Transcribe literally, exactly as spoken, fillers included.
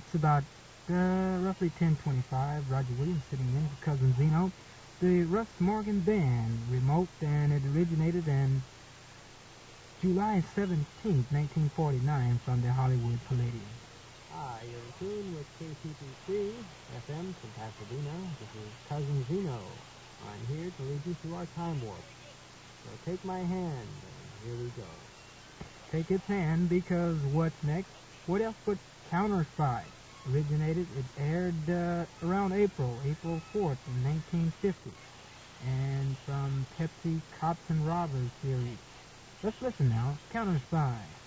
It's about uh, roughly ten twenty-five. Roger Williams sitting in for Cousin Zeno. The Russ Morgan Band, remote, and it originated in July seventeenth, nineteen forty-nine, from the Hollywood Palladium. Hi, you're in tune with K T P C F M from Pasadena. This is Cousin Zeno. I'm here to lead you through our time warp. So take my hand, and here we go. Take its hand, because what's next? What else but Counter Spy? Originated, it aired uh, around April, April fourth in nineteen fifty, and from Pepsi Cops and Robbers series. Let's listen now. Counter Spy.